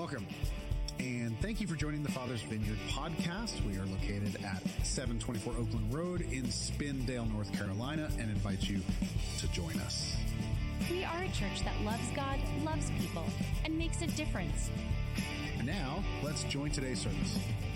Welcome, and thank you for joining the Father's Vineyard podcast. We are located at 724 Oakland Road in Spindale, North Carolina, and invite you to join us. We are a church that loves God, loves people, and makes a difference. And now, let's join today's service.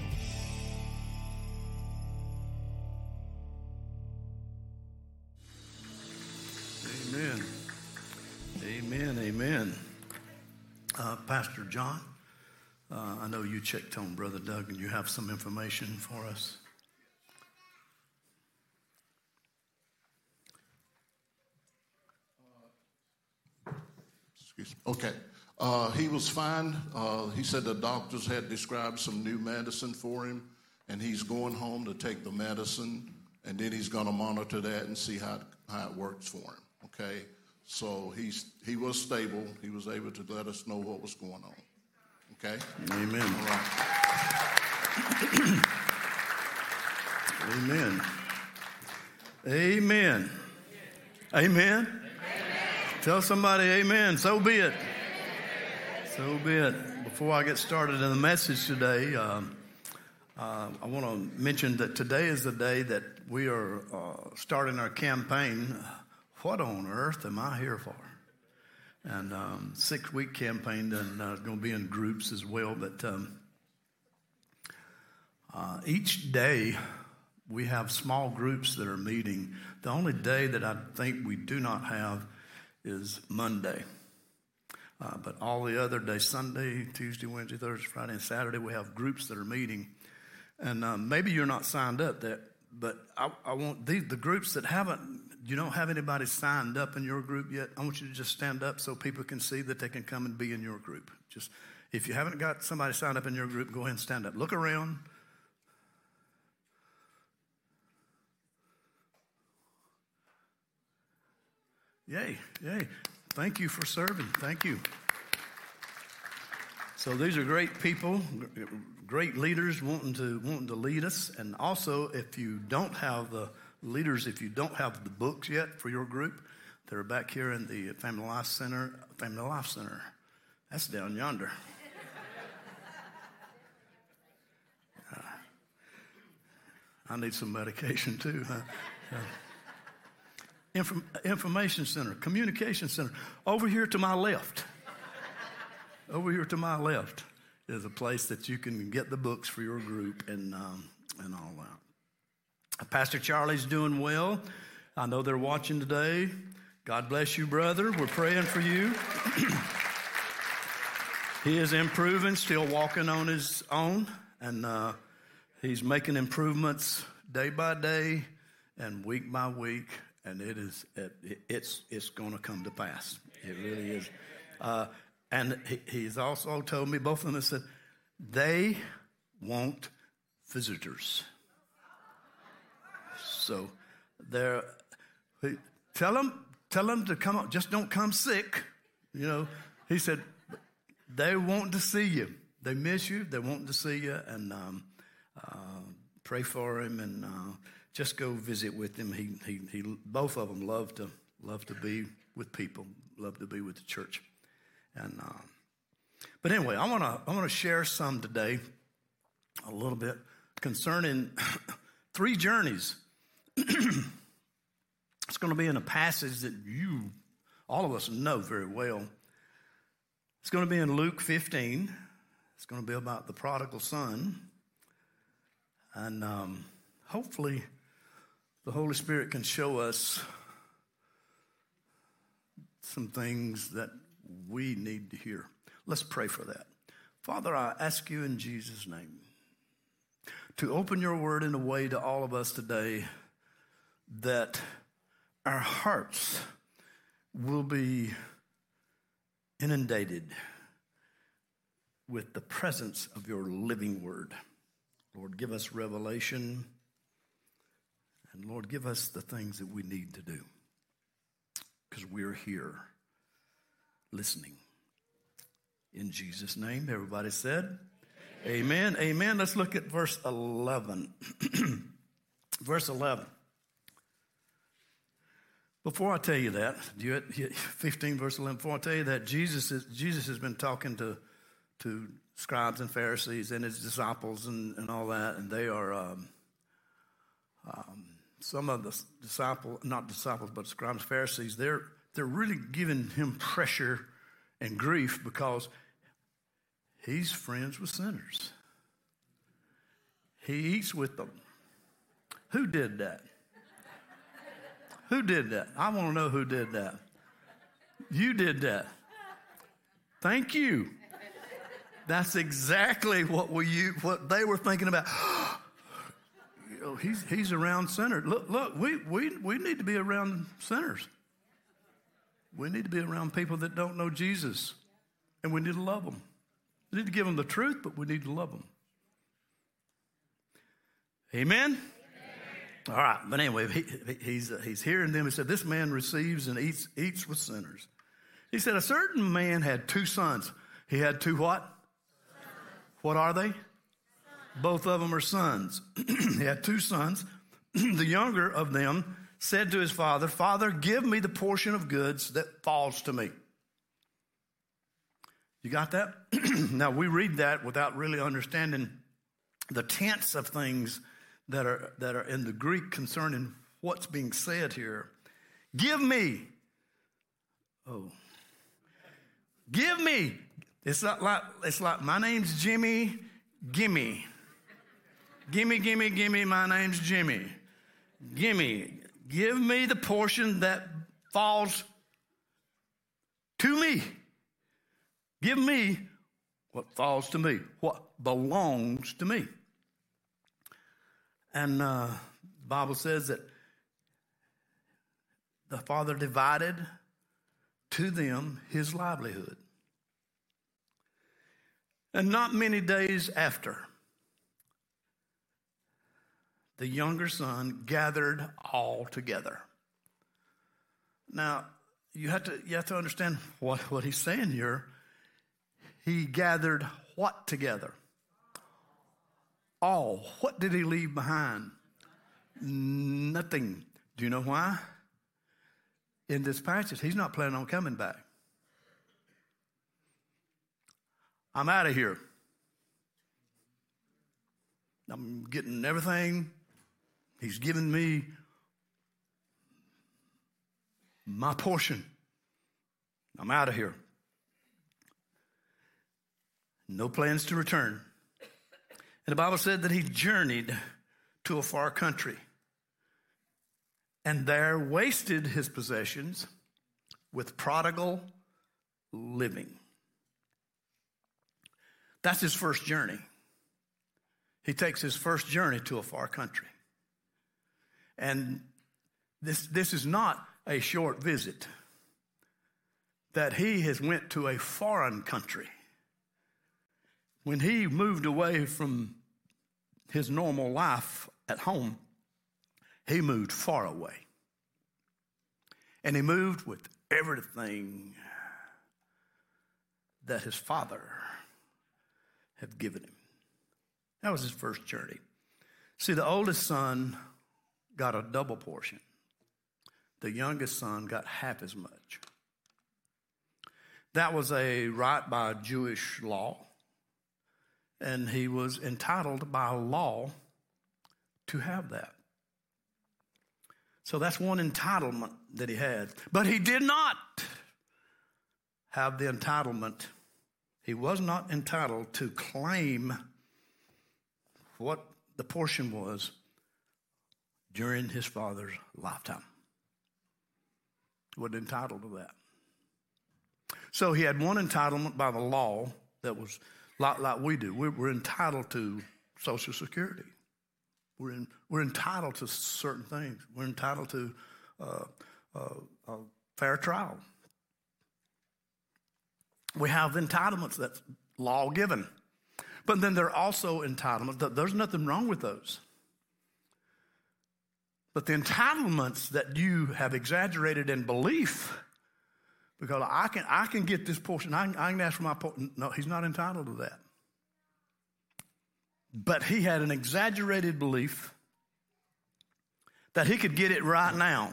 Amen. Amen. Amen. Pastor John, I know you checked on Brother Doug and you have some information for us. Excuse me. Okay. He was fine. He said the doctors had described some new medicine for him, and he's going home to take the medicine, and then he's going to monitor that and see how it works for him. Okay? So he was stable. He was able to let us know what was going on. Okay? Amen. All right. Amen. Amen. Amen. Tell somebody amen. So be it. So be it. Before I get started in the message today, I want to mention that today is the day that we are starting our campaign. What on earth am I here for? And 6-week campaign, and it's going to be in groups as well. But each day we have small groups that are meeting. The only day that I think we do not have is Monday. But all the other days, Sunday, Tuesday, Wednesday, Thursday, Friday, and Saturday, we have groups that are meeting. And maybe you're not signed up that, but I want the groups that you don't have anybody signed up in your group yet, I want you to just stand up so people can see that they can come and be in your group. Just, if you haven't got somebody signed up in your group, go ahead and stand up. Look around. Yay, yay. Thank you for serving. Thank you. So these are great people, great leaders wanting to lead us. And also, if you don't have the leaders, if you don't have the books yet for your group, they're back here in the Family Life Center. Family Life Center. That's down yonder. I need some medication too. Information Center, Communication Center. Over here to my left. Over here to my left is a place that you can get the books for your group and all that. Pastor Charlie's doing well. I know they're watching today. God bless you, brother. We're praying for you. He is improving, still walking on his own, and he's making improvements day by day and week by week. And it's going to come to pass. It really is. And he's also told me, both of them have said, they want visitors. So tell them to come on. Just don't come sick. You know, he said, they want to see you. They miss you. They want to see you. And pray for him and just go visit with him. He both of them love to be with people, love to be with the church. And but anyway, I want to share some today, a little bit concerning 3 journeys. It's going to be in a passage that all of us know very well. It's going to be in Luke 15. It's going to be about the prodigal son, and hopefully the Holy Spirit can show us some things that we need to hear. Let's pray for that. Father, I ask you in Jesus' name to open your word in a way to all of us today that our hearts will be inundated with the presence of your living word. Lord, give us revelation. And Lord, give us the things that we need to do, because we're here listening. In Jesus' name, everybody said, amen. Amen. Let's look at verse 11. Verse 11. Before I tell you that, 15 verse 11, before I tell you that, Jesus has been talking to to scribes and Pharisees and his disciples and all that, and they are some of the not disciples, but scribes and Pharisees, they're really giving him pressure and grief because he's friends with sinners. He eats with them. Who did that? Who did that? I want to know who did that. You did that. Thank you. That's exactly what they were thinking about. He's around sinners. Look, we need to be around sinners. We need to be around people that don't know Jesus, and we need to love them. We need to give them the truth, but we need to love them. Amen? All right, but anyway, he's hearing them. He said, this man receives and eats with sinners. He said, a certain man had 2 sons. He had 2 what? What are they? Both of them are sons. He had 2 sons. The younger of them said to his father, Father, give me the portion of goods that falls to me. You got that? Now, we read that without really understanding the tense of things that are in the Greek concerning what's being said here. Give me. Oh. Give me. It's like my name's Jimmy, gimme. Gimme, my name's Jimmy. Gimme. Give me the portion that falls to me. Give me what falls to me, what belongs to me. And the Bible says that the father divided to them his livelihood. And not many days after, the younger son gathered all together. Now, you have to understand what he's saying here. He gathered what together? All. What did he leave behind? Nothing. Do you know why? In this passage, he's not planning on coming back. I'm out of here. I'm getting everything. He's given me my portion. I'm out of here. No plans to return. And the Bible said that he journeyed to a far country and there wasted his possessions with prodigal living. That's his first journey. He takes his first journey to a far country. And this is not a short visit. That he has went to a foreign country. When he moved away from his normal life at home, he moved far away. And he moved with everything that his father had given him. That was his first journey. See, the oldest son got a double portion. The youngest son got half as much. That was a right by Jewish law. And he was entitled by law to have that. So that's one entitlement that he had. But he did not have the entitlement. He was not entitled to claim what the portion was during his father's lifetime. He wasn't entitled to that. So he had one entitlement by the law that was like we do. We're entitled to Social Security. We're entitled to certain things. We're entitled to fair trial. We have entitlements that's law given. But then there are also entitlements. There's nothing wrong with those. But the entitlements that you have exaggerated in belief, because I can get this portion, I can ask for my portion. No, he's not entitled to that. But he had an exaggerated belief that he could get it right now.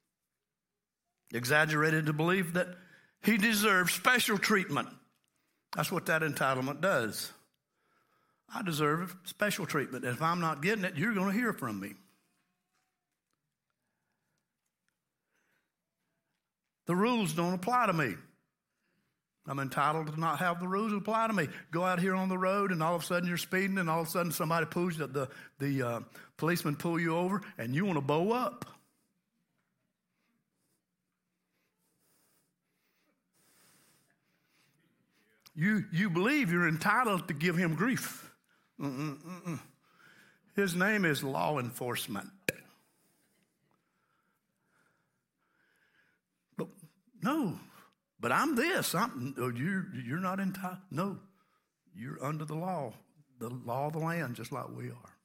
Exaggerated to believe that he deserved special treatment That's what that entitlement does. I deserve special treatment. If I'm not getting it, you're going to hear from me. The rules don't apply to me. I'm entitled to not have the rules apply to me. Go out here on the road and all of a sudden you're speeding and all of a sudden somebody pulls you, the policeman pull you over and you want to bow up. You believe you're entitled to give him grief. His name is law enforcement. But no, but I'm this. You're not entitled. No, you're under the law of the land, just like we are.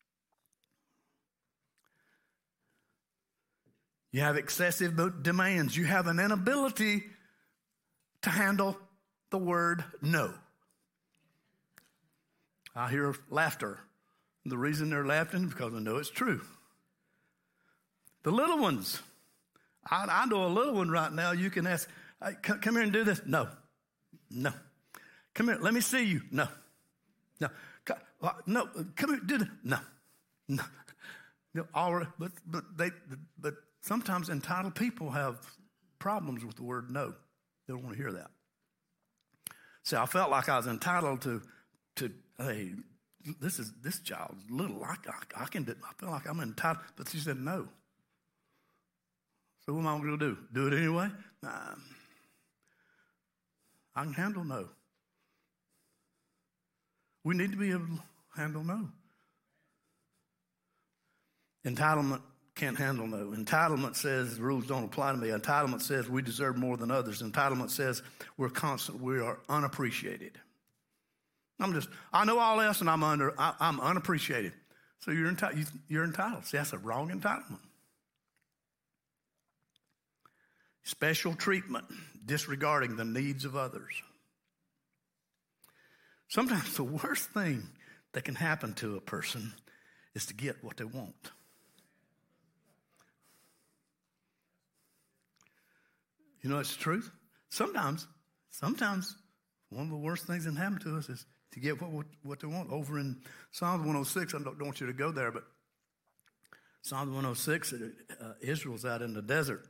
You have excessive demands. You have an inability to handle the word no. I hear laughter. The reason they're laughing is because I know it's true. The little ones. I know a little one right now. You can ask, hey, come here and do this. No. Come here. Let me see you. No. No. Come here. Do this. No. But sometimes entitled people have problems with the word no. They don't want to hear that. See, I felt like I was entitled to hey, this child's little. I can do it. I feel like I'm entitled. But she said no. So what am I going to do? Do it anyway? Nah. I can handle no. We need to be able to handle no. Entitlement can't handle no. Entitlement says the rules don't apply to me. Entitlement says we deserve more than others. Entitlement says we are unappreciated. I know all this and I'm unappreciated. So you're entitled. See, that's a wrong entitlement. Special treatment, disregarding the needs of others. Sometimes the worst thing that can happen to a person is to get what they want. You know, it's the truth. Sometimes one of the worst things that can happen to us is to get what they want. Over in Psalms 106, I don't want you to go there, but Psalms 106, Israel's out in the desert.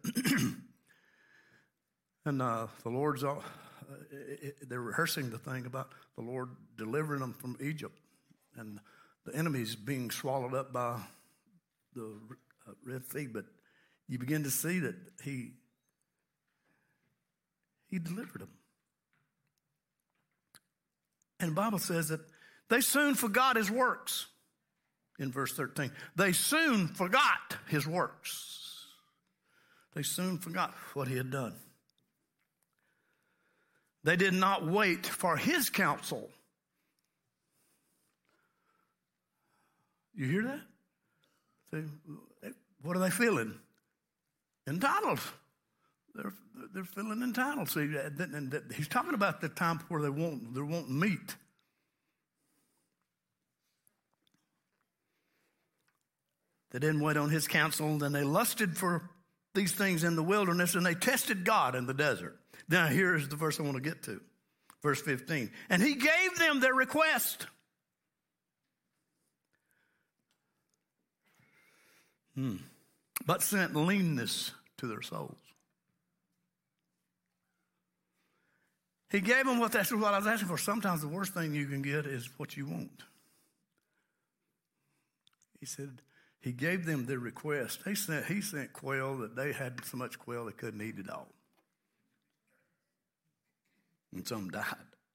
And the Lord's, they're rehearsing the thing about the Lord delivering them from Egypt. And the enemy's being swallowed up by the Red Sea. But you begin to see that he delivered them. And the Bible says that they soon forgot his works. In verse 13, they soon forgot his works. They soon forgot what he had done. They did not wait for his counsel. You hear that? What are they feeling? Entitled. They're feeling entitled. See, he's talking about the time where they won't meet. They didn't wait on his counsel, then they lusted for these things in the wilderness, and they tested God in the desert. Now, here's the verse I want to get to. Verse 15. And he gave them their request. But sent leanness to their souls. He gave them that's what I was asking for. Sometimes the worst thing you can get is what you want. He said, he gave them their request. He sent quail that they had so much quail they couldn't eat it all. And some died.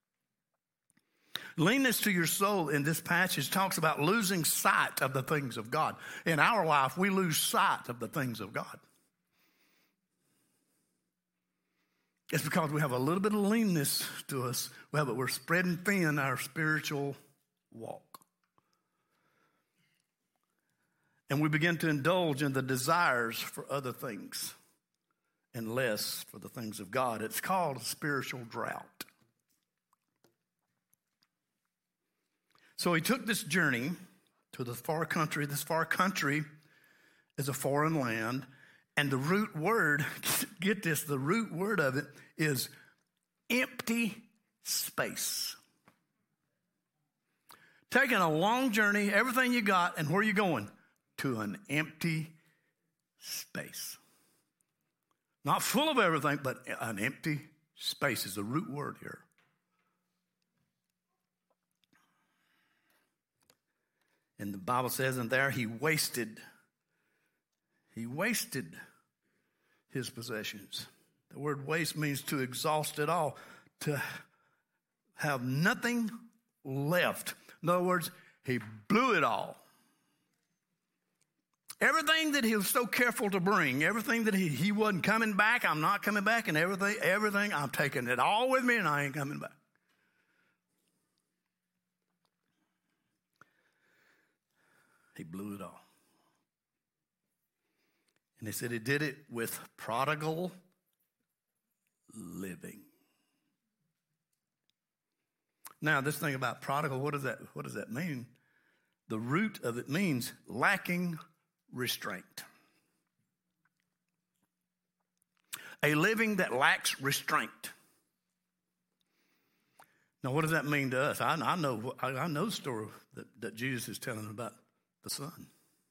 Leanness to your soul in this passage talks about losing sight of the things of God. In our life, we lose sight of the things of God. It's because we have a little bit of leanness to us. We're spreading thin our spiritual walk. And we begin to indulge in the desires for other things and less for the things of God. It's called a spiritual drought. So he took this journey to the far country. This far country is a foreign land. And the root word, get this, the root word of it is empty space. Taking a long journey, everything you got, and where are you going? To an empty space. Not full of everything, but an empty space is the root word here. And the Bible says in there, he wasted his possessions. The word waste means to exhaust it all, to have nothing left. In other words, he blew it all. Everything that he was so careful to bring, everything that he wasn't coming back, I'm not coming back, and everything, I'm taking it all with me and I ain't coming back. He blew it all. And he said he did it with prodigal living. Now, this thing about prodigal, what does that mean? The root of it means lacking restraint. A living that lacks restraint. Now, what does that mean to us? I know the story that Jesus is telling about the son.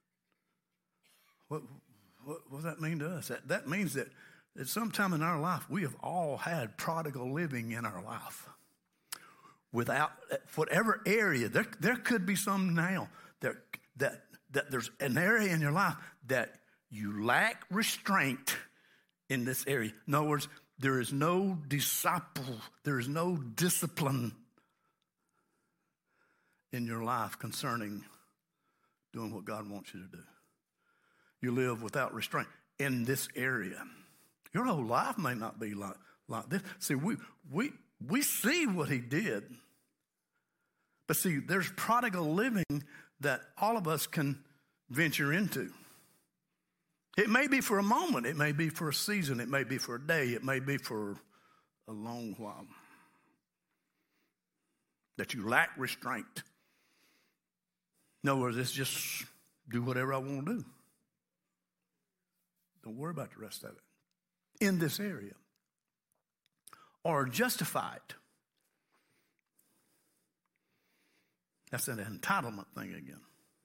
What does that mean to us? That means that at some time in our life, we have all had prodigal living in our life. Without whatever area, there could be some now that there's an area in your life that you lack restraint in this area. In other words, there is no there is no discipline in your life concerning doing what God wants you to do. You live without restraint in this area. Your whole life may not be like this. See, we see what he did. But see, there's prodigal living that all of us can venture into. It may be for a moment. It may be for a season. It may be for a day. It may be for a long while. That you lack restraint. In other words, it's just do whatever I want to do. Don't worry about the rest of it. In this area. Or justified. That's an entitlement thing again.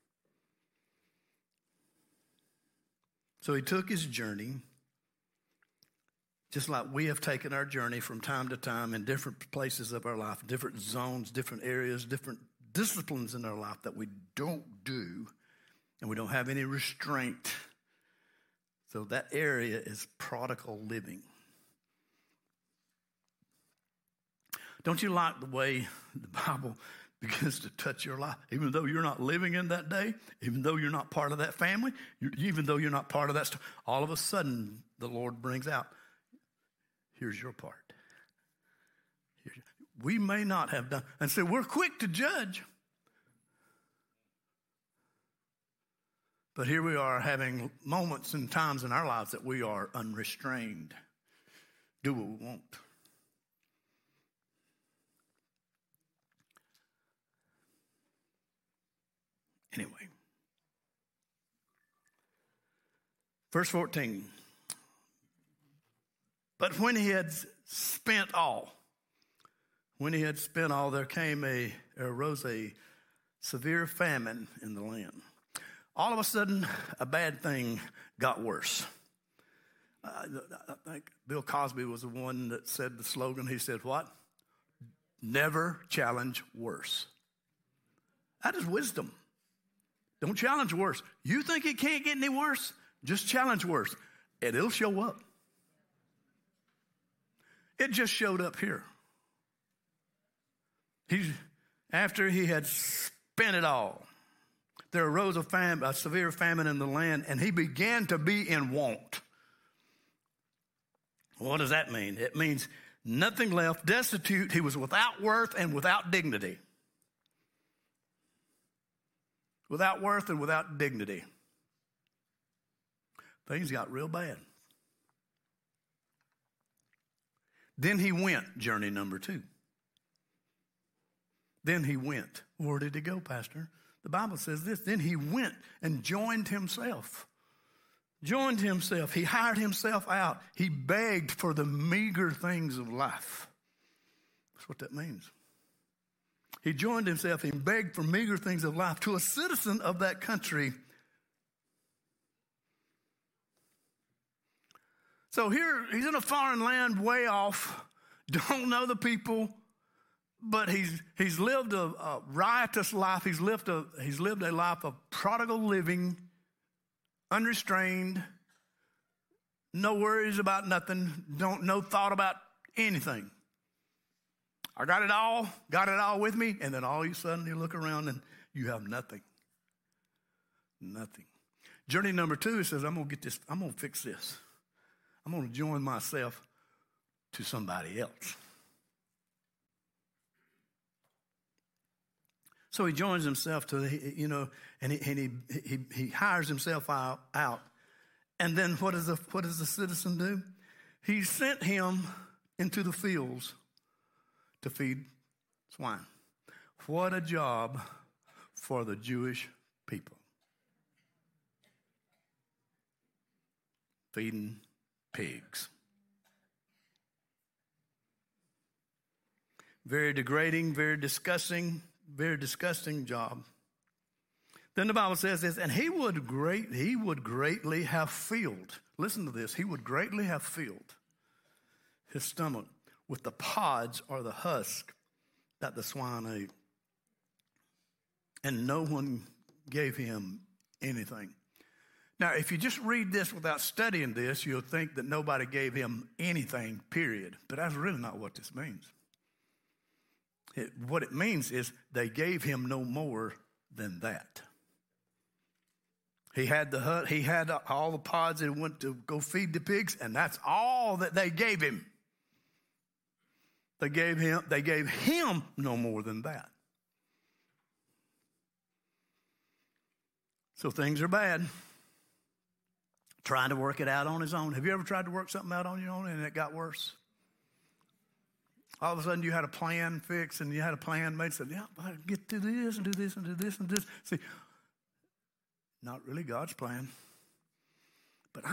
So he took his journey, just like we have taken our journey from time to time in different places of our life, different zones, different areas, different disciplines in our life that we don't do, and we don't have any restraint. So that area is prodigal living. Don't you like the way the Bible begins to touch your life? Even though you're not living in that day, even though you're not part of that family, even though you're not part of that stuff, all of a sudden the Lord brings out, here's your part. We may not have done, and so we're quick to judge. But here we are having moments and times in our lives that we are unrestrained. Do what we want. Anyway. Verse 14. But when he had spent all, there arose a severe famine in the land. All of a sudden, a bad thing got worse. I think Bill Cosby was the one that said the slogan. He said, what? Never challenge worse. That is wisdom. Don't challenge worse. You think it can't get any worse? Just challenge worse, and it'll show up. It just showed up here. After he had spent it all, there arose a severe famine in the land, and he began to be in want. What does that mean? It means nothing left, destitute. He was without worth and without dignity. Without worth and without dignity. Things got real bad. Then he went, journey number 2. Then he went. Where did he go, Pastor? The Bible says this. Then he went and joined himself. Joined himself. He hired himself out. He begged for the meager things of life. That's what that means. He joined himself and begged for meager things of life to a citizen of that country. So here, he's in a foreign land way off, don't know the people, but he's lived a riotous life. He's lived a life of prodigal living, unrestrained, no worries about nothing, no thought about anything. I got it all with me, and then all of a sudden you look around and you have nothing. Nothing. Journey number 2, it says, I'm going to fix this. I'm going to join myself to somebody else. So he joins himself to, and he hires himself out. And then what does the citizen do? He sent him into the fields to feed swine. What a job for the Jewish people. Feeding pigs. Very degrading, very disgusting job. Then the Bible says this, and he would greatly have filled. Listen to this. He would greatly have filled his stomach with the pods or the husk that the swine ate. And no one gave him anything. Now, if you just read this without studying this, you'll think that nobody gave him anything, period. But that's really not what this means. What it means is they gave him no more than that. He had the hut, he had all the pods that went to go feed the pigs, and that's all that they gave him. They gave him no more than that. So things are bad. Trying to work it out on his own. Have you ever tried to work something out on your own and it got worse? All of a sudden you had a plan fixed and you had a plan made. Said, yeah, I get to this and do this and do this and this. See, not really God's plan. But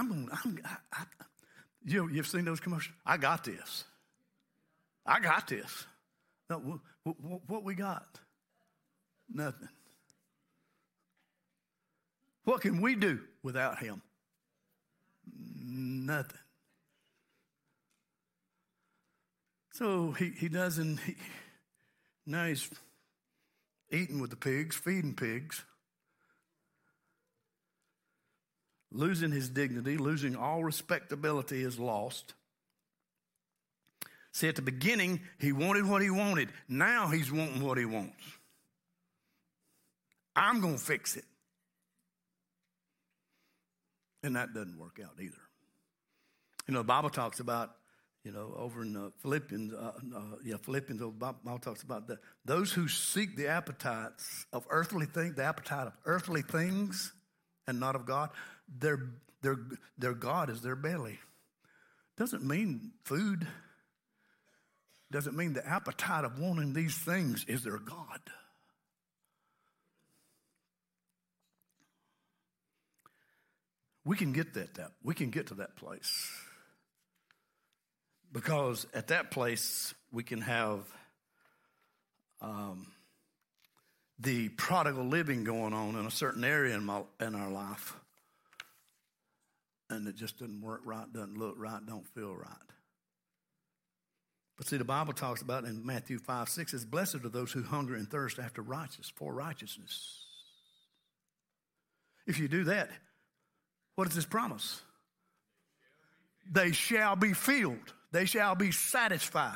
you've seen those commercials? I got this. I got this. No, what we got? Nothing. What can we do without him? Nothing. So he doesn't. Now he's eating with the pigs, feeding pigs, losing his dignity, losing all respectability is lost. See, at the beginning, he wanted what he wanted. Now he's wanting what he wants. I'm going to fix it. And that doesn't work out either. The Bible talks about, over in Philippians, the Bible talks about that those who seek the appetites of earthly things, the appetite of earthly things and not of God, their God is their belly. Doesn't mean food. Doesn't mean the appetite of wanting these things is their God. We can get that. We can get to that place. Because at that place, we can have the prodigal living going on in a certain area in our life. And it just doesn't work right, doesn't look right, don't feel right. But see, the Bible talks about in Matthew 5:6, it's blessed are those who hunger and thirst after righteousness. If you do that, what is this promise? They shall be filled. They shall be satisfied.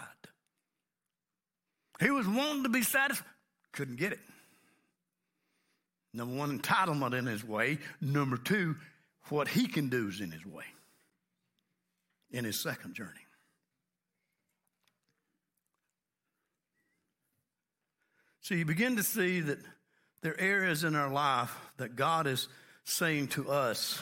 He was wanting to be satisfied. Couldn't get it. Number one, entitlement in his way. Number two, what he can do is in his way. In his second journey. So you begin to see that there are areas in our life that God is saying to us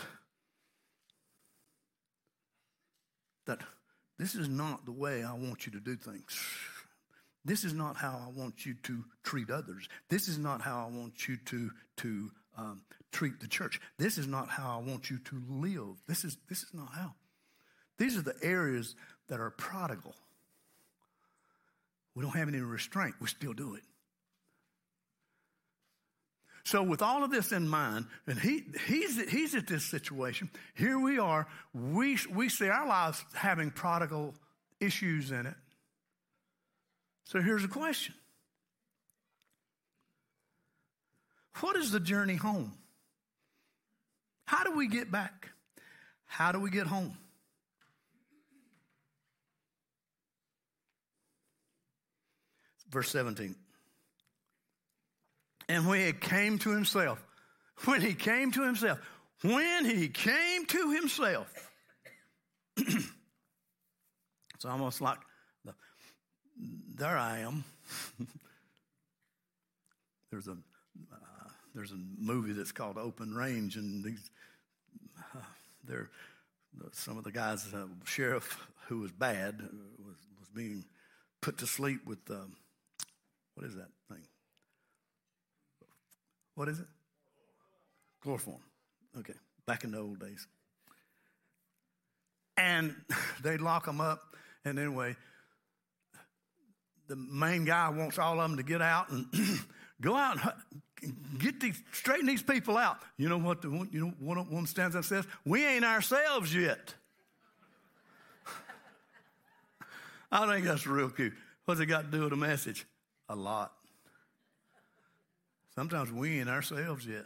that this is not the way I want you to do things. This is not how I want you to treat others. This is not how I want you to treat the church. This is not how I want you to live. This is not how. These are the areas that are prodigal. We don't have any restraint. We still do it. So with all of this in mind, and he's at this situation, here we are, we see our lives having prodigal issues in it. So here's a question. What is the journey home? How do we get back? How do we get home? Verse 17. And when he came to himself, it's almost like, there I am. There's a movie that's called Open Range, and some of the guys, sheriff who was bad was being put to sleep with what is that thing? What is it? Chloroform. Okay, back in the old days. And they'd lock them up, and anyway, the main guy wants all of them to get out and go out and straighten these people out. You know what? One stands up and says, "We ain't ourselves yet." I think that's real cute. What's it got to do with the message? A lot. Sometimes we ain't ourselves yet.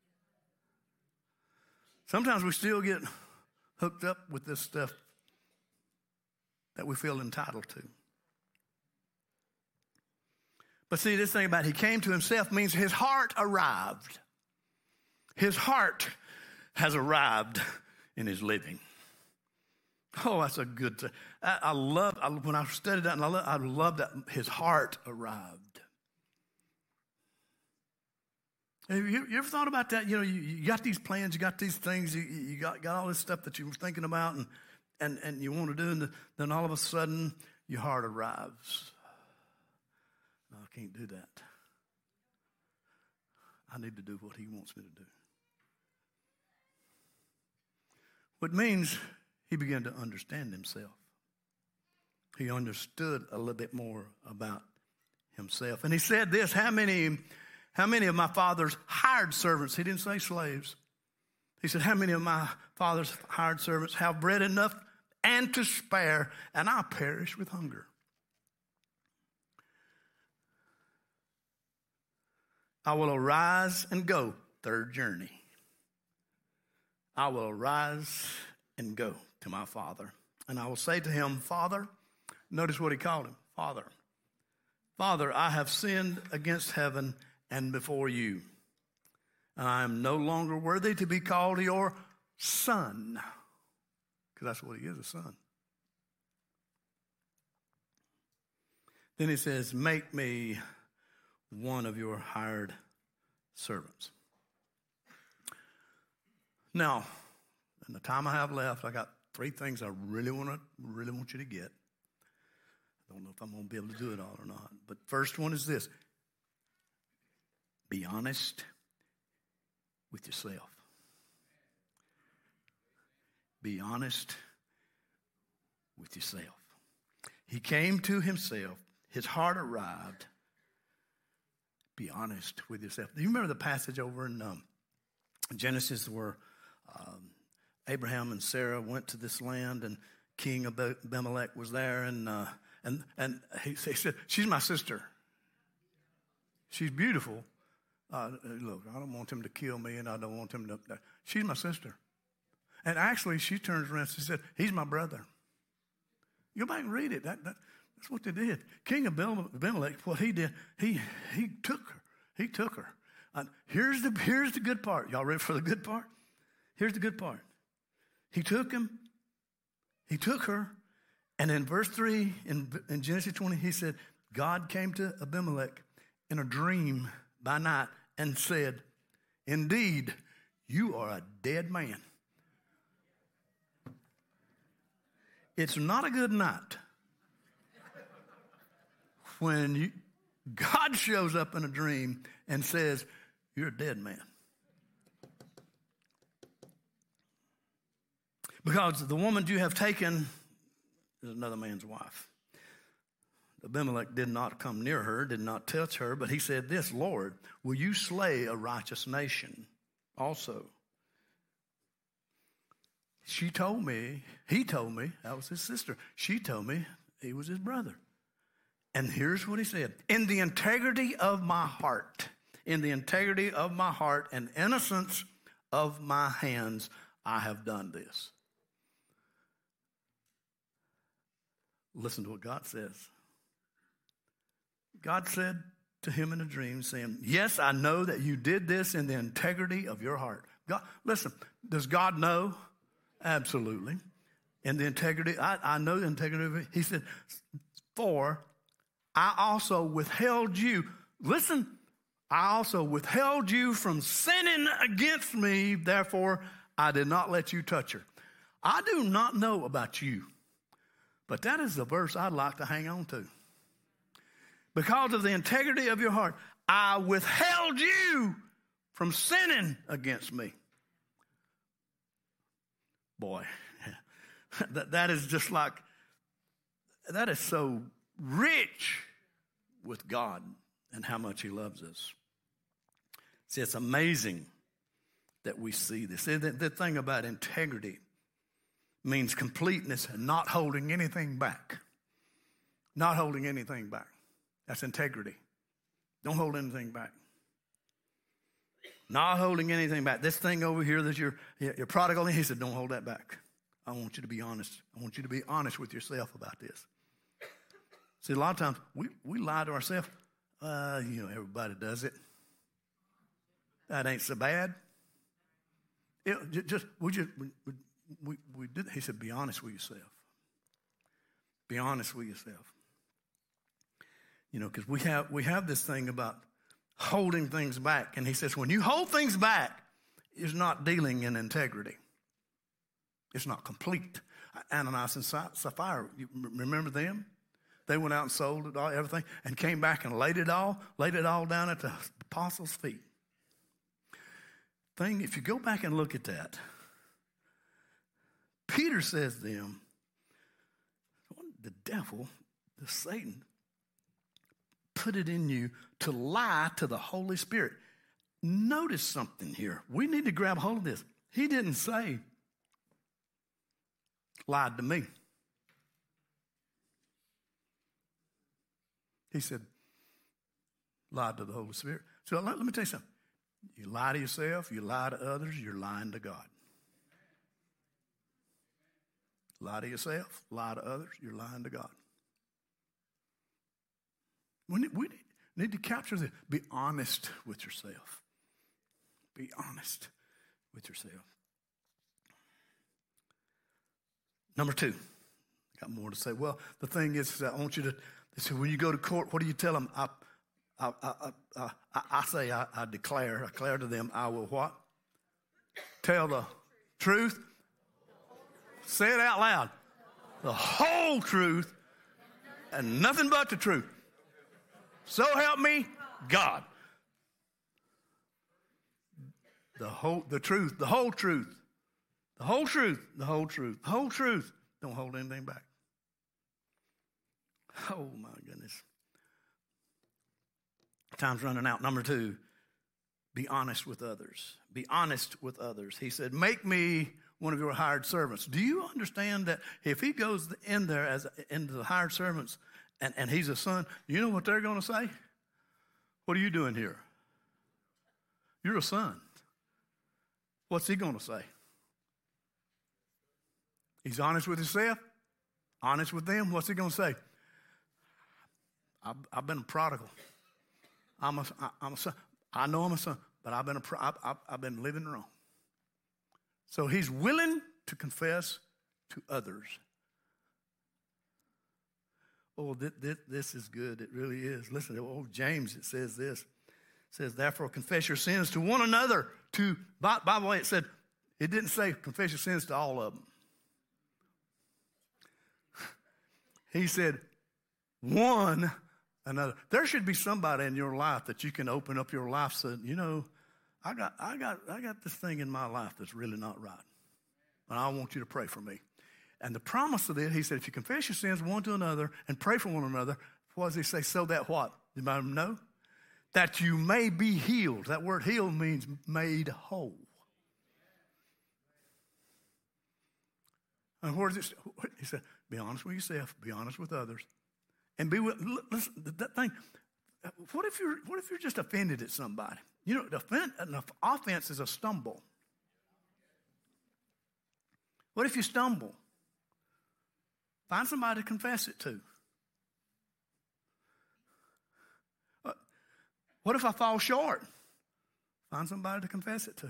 Sometimes we still get hooked up with this stuff that we feel entitled to. But see, this thing about he came to himself means his heart arrived. His heart has arrived in his living. Oh, that's a good thing. I love when I studied that, and I love that his heart arrived. Have you ever thought about that? You know, you got these plans, you got these things, you got all this stuff that you were thinking about and you want to do, and then all of a sudden your heart arrives. No, I can't do that. I need to do what he wants me to do. Which means he began to understand himself. He understood a little bit more about himself. And he said this, how many of my father's hired servants, he didn't say slaves. He said, how many of my father's hired servants have bread enough and to spare, and I perish with hunger? I will arise and go. Third journey. I will arise and go to my father. And I will say to him, Father, notice what he called him, Father. Father, I have sinned against heaven and before you. And I am no longer worthy to be called your son. Because that's what he is, a son. Then he says, make me one of your hired servants. Now, in the time I have left, I got 3 things I really want you to get. I don't know if I'm going to be able to do it all or not. But first one is this. Be honest with yourself. Be honest with yourself. He came to himself. His heart arrived. Be honest with yourself. Do you remember the passage over in Genesis where Abraham and Sarah went to this land and King Abimelech was there and he said, she's my sister. She's beautiful. Look, I don't want him to kill me and I don't want him to. She's my sister. And actually she turns around and she said, he's my brother. Go back and read it. That's what they did. King Abimelech, what he did, he took her. He took her. Here's the good part. Y'all ready for the good part? Here's the good part. He took him. He took her. And in verse 3 in Genesis 20, he said, God came to Abimelech in a dream by night and said, indeed, you are a dead man. It's not a good night when God shows up in a dream and says, you're a dead man. Because the woman you have taken is another man's wife. Abimelech did not come near her, did not touch her, but he said this, Lord, will you slay a righteous nation also? He told me, that was his sister. She told me he was his brother. And here's what he said. In the integrity of my heart, and innocence of my hands, I have done this. Listen to what God says. God said to him in a dream, saying, yes, I know that you did this in the integrity of your heart. God, listen, does God know? Absolutely. In the integrity, I know the integrity of it. He said, for I also withheld you. Listen, I also withheld you from sinning against me. Therefore, I did not let you touch her. I do not know about you, but that is the verse I'd like to hang on to. Because of the integrity of your heart, I withheld you from sinning against me. Boy, that is just like, that is so rich with God and how much he loves us. See, it's amazing that we see this. The thing about integrity means completeness and not holding anything back. Not holding anything back. That's integrity. Don't hold anything back. Not holding anything back. This thing over here that you're prodigal in, he said, don't hold that back. I want you to be honest. I want you to be honest with yourself about this. See, a lot of times we lie to ourselves. Everybody does it. That ain't so bad. We did. He said, be honest with yourself. Be honest with yourself. Because we have this thing about holding things back. And he says, when you hold things back, it's not dealing in integrity. It's not complete. Ananias and Sapphira, you remember them? They went out and sold it all, everything, and came back and laid it all down at the apostles' feet. If you go back and look at that, Peter says to them, the devil, the Satan, put it in you to lie to the Holy Spirit. Notice something here. We need to grab hold of this. He didn't say, lied to me. He said, lied to the Holy Spirit. So let me tell you something. You lie to yourself, you lie to others, you're lying to God. Lie to yourself, lie to others, you're lying to God. We need to capture this. Be honest with yourself. Be honest with yourself. Number 2. Got more to say. Well, the thing is, I want you to, so when you go to court, what do you tell them? I declare to them, I will what? Tell the truth. Say it out loud. The whole truth and nothing but the truth. So help me, God. The truth, the whole truth, the whole truth, the whole truth, the whole truth. Don't hold anything back. Oh, my goodness. Time's running out. Number 2, be honest with others. Be honest with others. He said, make me one of your hired servants. Do you understand that if he goes in there into the hired servants and he's a son, you know what they're going to say? What are you doing here? You're a son. What's he going to say? He's honest with himself, honest with them. What's he going to say? I've been a prodigal. I'm a son. I know I'm a son, but I've been living wrong. So he's willing to confess to others. Oh, this is good. It really is. Listen to old James. It says this. It says, therefore, confess your sins to one another. By the way, it didn't say confess your sins to all of them. He said, one another. There should be somebody in your life that you can open up your life and say, I got this thing in my life that's really not right. And I want you to pray for me. And the promise of it, he said, if you confess your sins one to another and pray for one another, what does he say? So that what? Anybody know? That you may be healed. That word healed means made whole. And where does it? He said, be honest with yourself, be honest with others, and be with. Listen, that thing. What if you're just offended at somebody? You know, an offense is a stumble. What if you stumble? Find somebody to confess it to. What if I fall short? Find somebody to confess it to.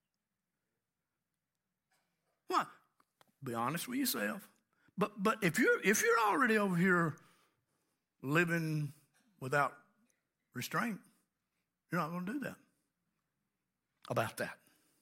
What? Be honest with yourself. But if you're already over here living without restraint, you're not going to do that. About that.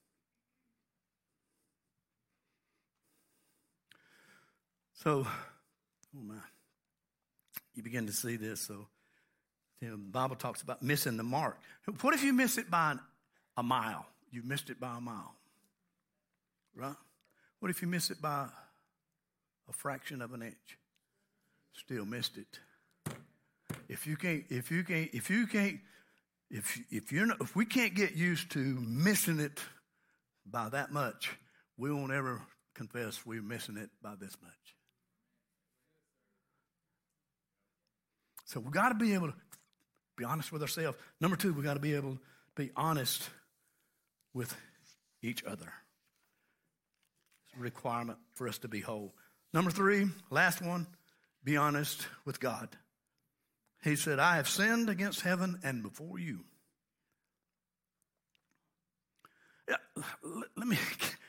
So, oh my, you begin to see this. So, you know, the Bible talks about missing the mark. What if you miss it by a mile? You missed it by a mile, right? What if you miss it by a fraction of an inch? Still missed it. If we can't get used to missing it by that much, we won't ever confess we're missing it by this much. So we've got to be able to be honest with ourselves. Number 2, we've got to be able to be honest with each other. It's a requirement for us to be whole. Number 3, last one, be honest with God. He said, I have sinned against heaven and before you. Yeah, let me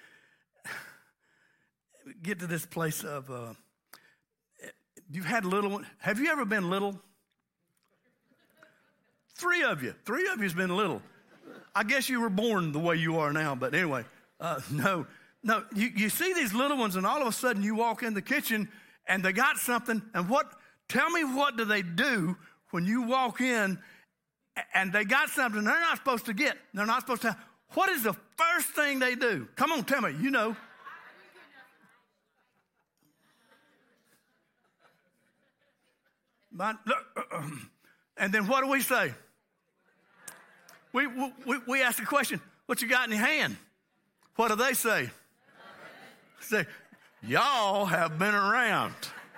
get to this place of, you've had little one. Have you ever been little? 3 of you. 3 of you has been little. I guess you were born the way you are now, but anyway, no. You see these little ones, and all of a sudden you walk in the kitchen, and they got something, and tell me what do they do when you walk in, and they got something they're not supposed to get. They're not supposed to. What is the first thing they do? Come on, tell me. You know. And then what do we say? We ask the question, what you got in your hand? What do they say? Say, y'all have been around.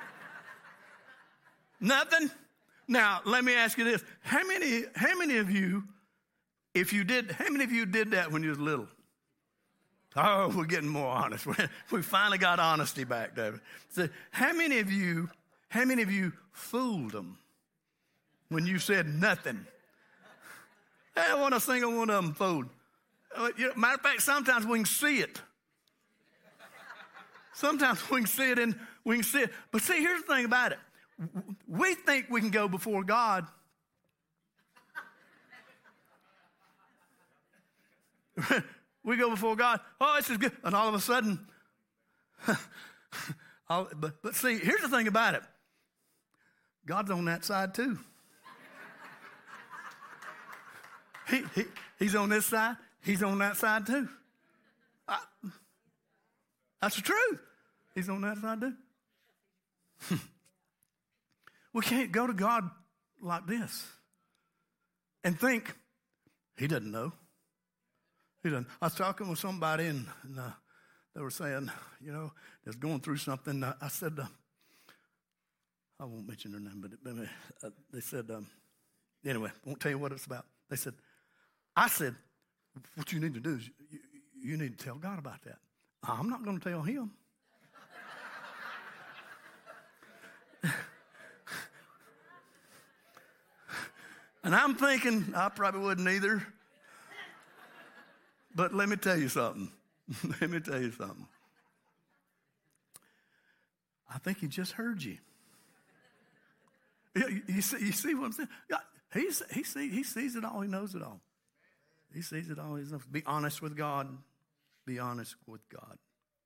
Nothing? Now, let me ask you this. How many of you did that when you was little? Oh, we're getting more honest. We finally got honesty back, David. So, how many of you fooled them when you said nothing? I want a single one of them fooled. Matter of fact, sometimes we can see it. Sometimes we can see it. But see, here's the thing about it. We think we can go before God. We go before God. Oh, this is good. And all of a sudden, but see, here's the thing about it. God's on that side too. He's on this side. He's on that side too. That's the truth. He's on that side too. We can't go to God like this and think he doesn't know. He doesn't. I was talking with somebody and they were saying, they're going through something. I said, I won't mention their name, but they said, anyway, I won't tell you what it's about. I said, what you need to do is you need to tell God about that. I'm not going to tell him. And I'm thinking, I probably wouldn't either. But let me tell you something. I think he just heard you. You see what I'm saying? He sees it all. He knows it all. He sees it all. Be honest with God. Be honest with God.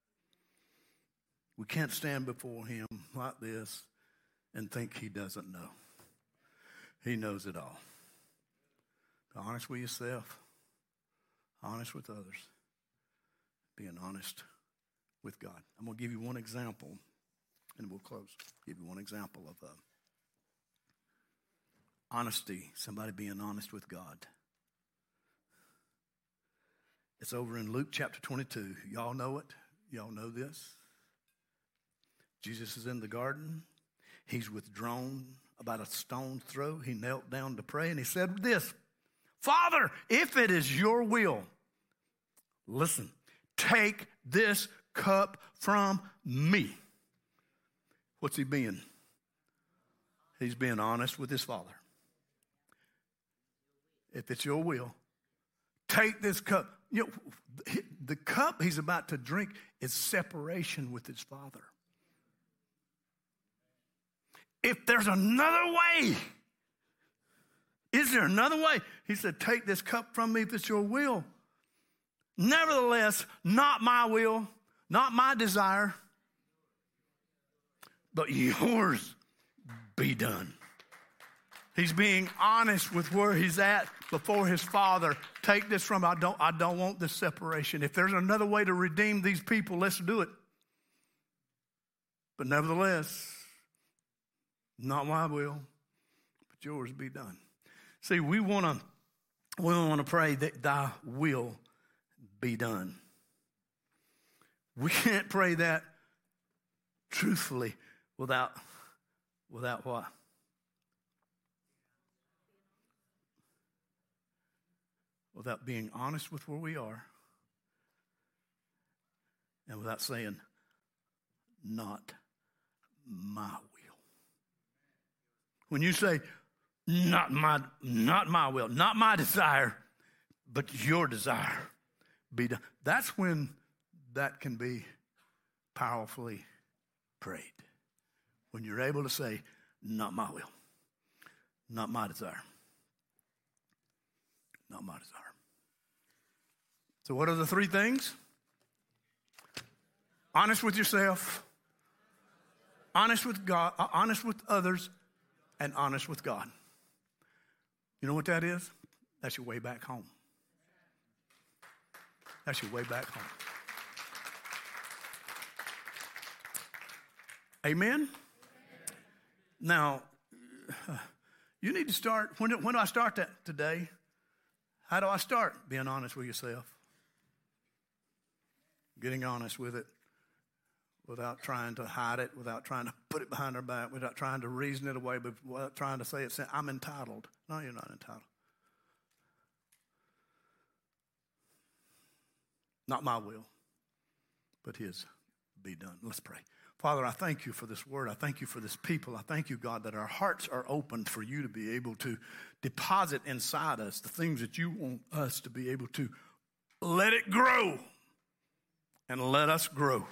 We can't stand before him like this and think he doesn't know. He knows it all. Be honest with yourself. Honest with others. Being honest with God. I'm going to give you one example, and we'll close. Give you one example of Honesty, somebody being honest with God. It's over in Luke chapter 22. Y'all know it. Y'all know this. Jesus is in the garden. He's withdrawn about a stone's throw. He knelt down to pray and he said this, Father, if it is your will, listen, take this cup from me. What's he being? He's being honest with his Father. If it's your will, take this cup. You know, the cup he's about to drink is separation with his Father. If there's another way, is there another way? He said, take this cup from me if it's your will. Nevertheless, not my will, not my desire, but yours be done. He's being honest with where he's at before his Father. Take this from me. I don't want this separation. If there's another way to redeem these people, let's do it. But nevertheless, not my will, but yours be done. See, we want to pray that thy will be done. We can't pray that truthfully without what? Without being honest with where we are and without saying, not my will. When you say, not my will, not my desire, but your desire be done, that's when that can be powerfully prayed. When you're able to say, not my will, not my desire, not my desire. So what are the three things? Honest with yourself, honest with God, honest with others, and honest with God. You know what that is? That's your way back home. That's your way back home. Amen? Now, you need to start. When do I start that today? How do I start? Being honest with yourself. Getting honest with it without trying to hide it, without trying to put it behind our back, without trying to reason it away, but without trying to say I'm entitled. No, you're not entitled. Not my will, but his be done. Let's pray. Father, I thank you for this word. I thank you for this people. I thank you, God, that our hearts are open for you to be able to deposit inside us the things that you want us to be able to let it grow and let us grow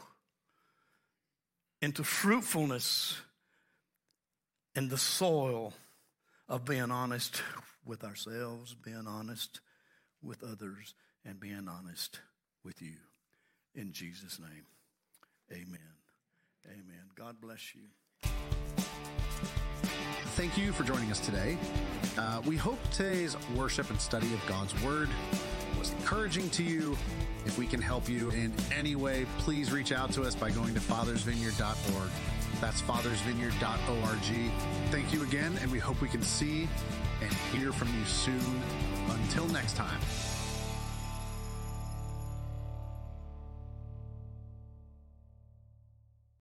into fruitfulness in the soil of being honest with ourselves, being honest with others, and being honest with you. In Jesus' name, amen. Amen. God bless you. Thank you for joining us today. We hope today's worship and study of God's Word was encouraging to you. If we can help you in any way, please reach out to us by going to fathersvineyard.org. That's fathersvineyard.org. Thank you again, and we hope we can see and hear from you soon. Until next time.